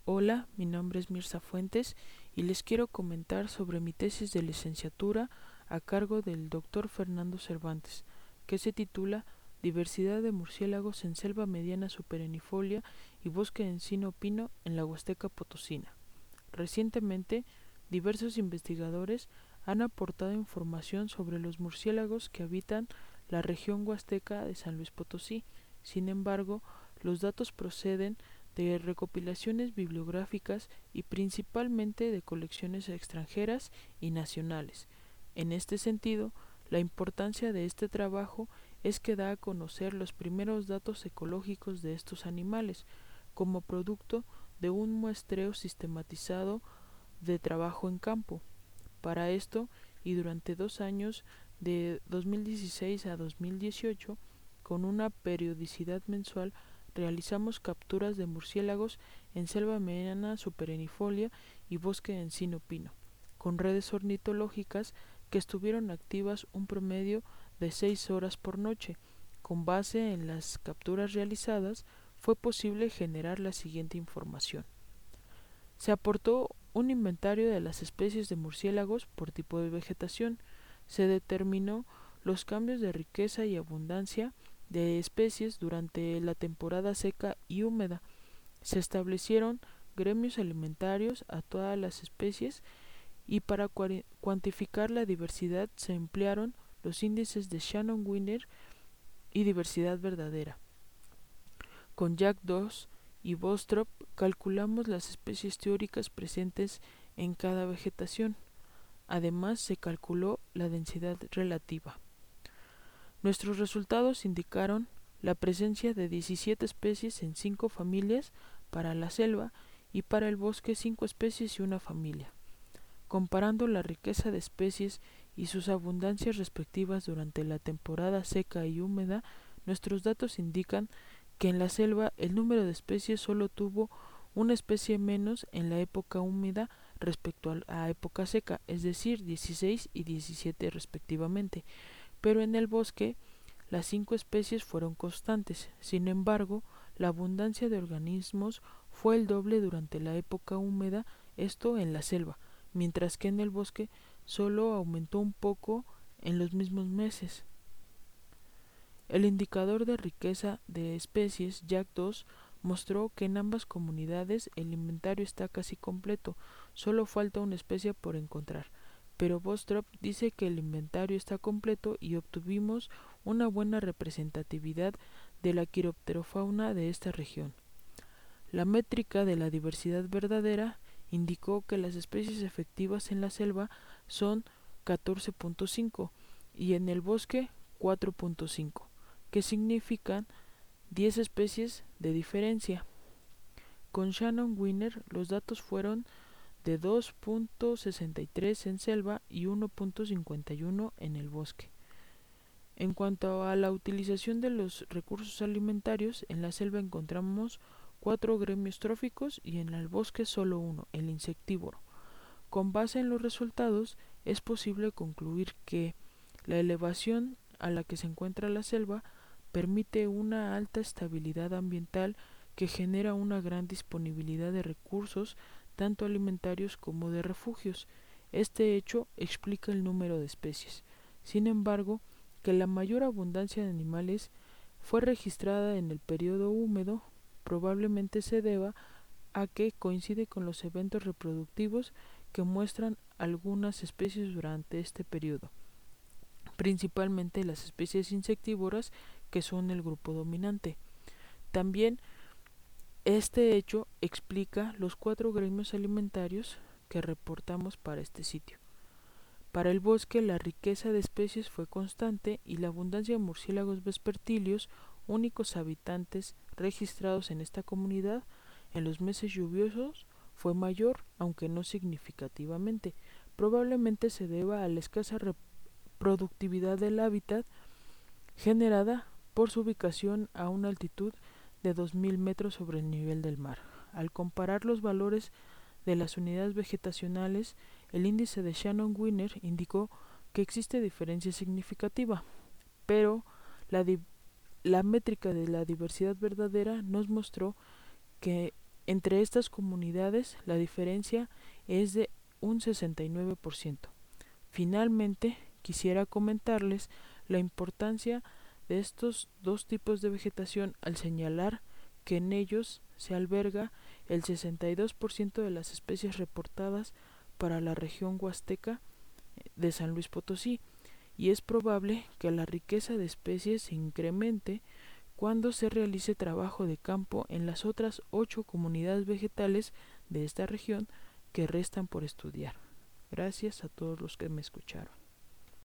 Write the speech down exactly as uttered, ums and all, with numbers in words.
Hola, mi nombre es Mirza Fuentes y les quiero comentar sobre mi tesis de licenciatura a cargo del doctor Fernando Cervantes, que se titula Diversidad de murciélagos en selva mediana superenifolia y bosque de encino pino en la Huasteca Potosina. Recientemente, diversos investigadores han aportado información sobre los murciélagos que habitan la región huasteca de San Luis Potosí. Sin embargo, los datos proceden de recopilaciones bibliográficas y principalmente de colecciones extranjeras y nacionales. En este sentido, la importancia de este trabajo es que da a conocer los primeros datos ecológicos de estos animales, como producto de un muestreo sistematizado de trabajo en campo. Para esto, y durante dos años, de dos mil dieciséis a dos mil dieciocho, con una periodicidad mensual, realizamos capturas de murciélagos en selva mediana superenifolia y bosque de encino pino, con redes ornitológicas que estuvieron activas un promedio de seis horas por noche. Con base en las capturas realizadas, fue posible generar la siguiente información. Se aportó un inventario de las especies de murciélagos por tipo de vegetación. Se determinó los cambios de riqueza y abundancia de especies durante la temporada seca y húmeda. Se establecieron gremios alimentarios a todas las especies y para cuantificar la diversidad se emplearon los índices de Shannon-Wiener y diversidad verdadera. Con Jack dos y Bostrop calculamos las especies teóricas presentes en cada vegetación. Además, se calculó la densidad relativa. Nuestros resultados indicaron la presencia de diecisiete especies en cinco familias para la selva y para el bosque cinco especies y una familia. Comparando la riqueza de especies y sus abundancias respectivas durante la temporada seca y húmeda, nuestros datos indican que en la selva el número de especies solo tuvo una especie menos en la época húmeda respecto a la época seca, es decir, dieciséis y diecisiete respectivamente, pero en el bosque las cinco especies fueron constantes. Sin embargo, la abundancia de organismos fue el doble durante la época húmeda, esto en la selva, mientras que en el bosque solo aumentó un poco en los mismos meses. El indicador de riqueza de especies Jack dos mostró que en ambas comunidades el inventario está casi completo, solo falta una especie por encontrar, pero Bostrop dice que el inventario está completo y obtuvimos una buena representatividad de la quiropterofauna de esta región. La métrica de la diversidad verdadera indicó que las especies efectivas en la selva son catorce punto cinco y en el bosque cuatro punto cinco, que significan diez especies de diferencia. Con Shannon-Wiener los datos fueron de dos punto sesenta y tres en selva y uno punto cincuenta y uno en el bosque. En cuanto a la utilización de los recursos alimentarios, en la selva encontramos cuatro gremios tróficos y en el bosque solo uno, el insectívoro. Con base en los resultados, es posible concluir que la elevación a la que se encuentra la selva permite una alta estabilidad ambiental que genera una gran disponibilidad de recursos, tanto alimentarios como de refugios. Este hecho explica el número de especies. Sin embargo, que la mayor abundancia de animales fue registrada en el periodo húmedo probablemente se deba a que coincide con los eventos reproductivos que muestran algunas especies durante este periodo, principalmente las especies insectívoras que son el grupo dominante. También este hecho explica los cuatro gremios alimentarios que reportamos para este sitio. Para el bosque la riqueza de especies fue constante y la abundancia de murciélagos vespertilios, únicos habitantes registrados en esta comunidad, en los meses lluviosos fue mayor, aunque no significativamente. Probablemente se deba a la escasa reproductividad del hábitat generada por su ubicación a una altitud de dos mil metros sobre el nivel del mar. Al comparar los valores de las unidades vegetacionales, el índice de Shannon-Wiener indicó que existe diferencia significativa, pero la, la métrica de la diversidad verdadera nos mostró que Entre estas comunidades la diferencia es de un sesenta y nueve por ciento. Finalmente, quisiera comentarles la importancia de estos dos tipos de vegetación al señalar que en ellos se alberga el sesenta y dos por ciento de las especies reportadas para la región huasteca de San Luis Potosí, y es probable que la riqueza de especies se incremente cuando se realice trabajo de campo en las otras ocho comunidades vegetales de esta región que restan por estudiar. Gracias a todos los que me escucharon.